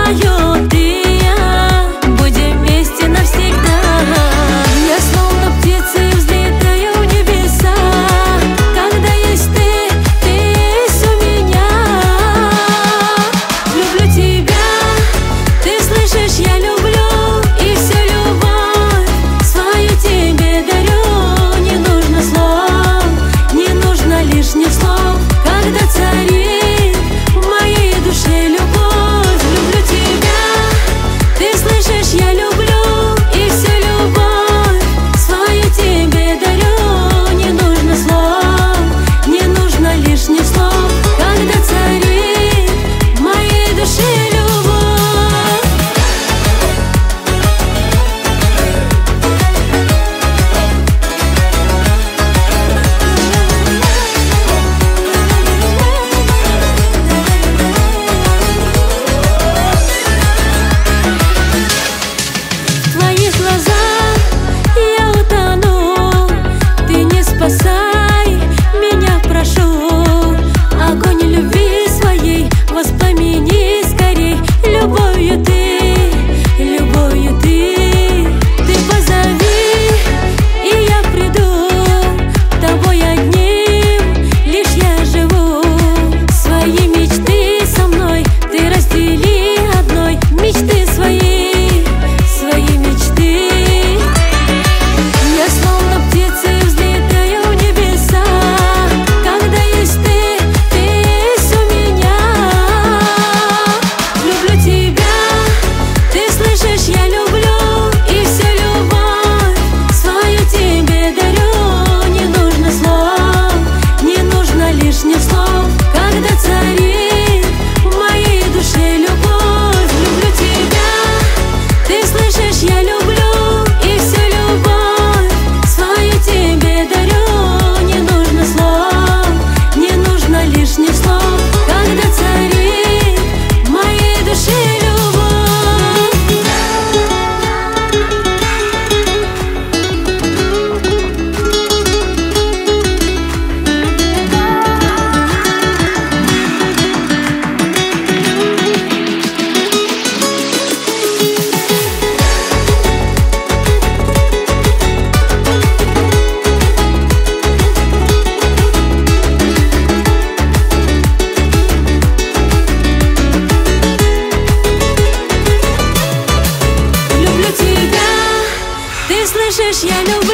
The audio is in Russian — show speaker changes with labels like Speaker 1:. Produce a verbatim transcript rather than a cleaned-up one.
Speaker 1: знаю, ты и я будем вместе навсегда. Я словно птица взлетаю в небеса. Когда есть ты, ты есть у меня. Люблю тебя, ты слышишь, я люблю. И всю любовь свою тебе дарю. Не нужно слов, не нужно лишних слов, когда царит в моей душе любовь. Люблю тебя, ты слышишь, я люблю. И всю любовь свою тебе дарю. Не нужно слов, не нужно лишних слов, когда царит в моей душе любовь. В твоих глазах я утону. Ты не спасай меня, прошу. Огонь любви своей воспламени скорей. Любовью ты, любовью ты. Ты позови, и я приду. Тобой одним лишь я живу. Свои мечты со мной ты раздели одной. Мечты свои, свои мечты. Я словно птица взлетаю в небеса. Когда есть ты, ты есть у меня. Люблю тебя, ты слышишь, я люблю. И всю любовь свою тебе дарю. Не нужно слов, не нужно лишних слов, когда царит в моей душе любовь. Люблю тебя, ты слышишь, я люблю. И всю любовь свою тебе дарю. Не нужно слов, не нужно лишних слов, когда царит в моей душе любовь. Люблю тебя, ты слышишь, я люблю.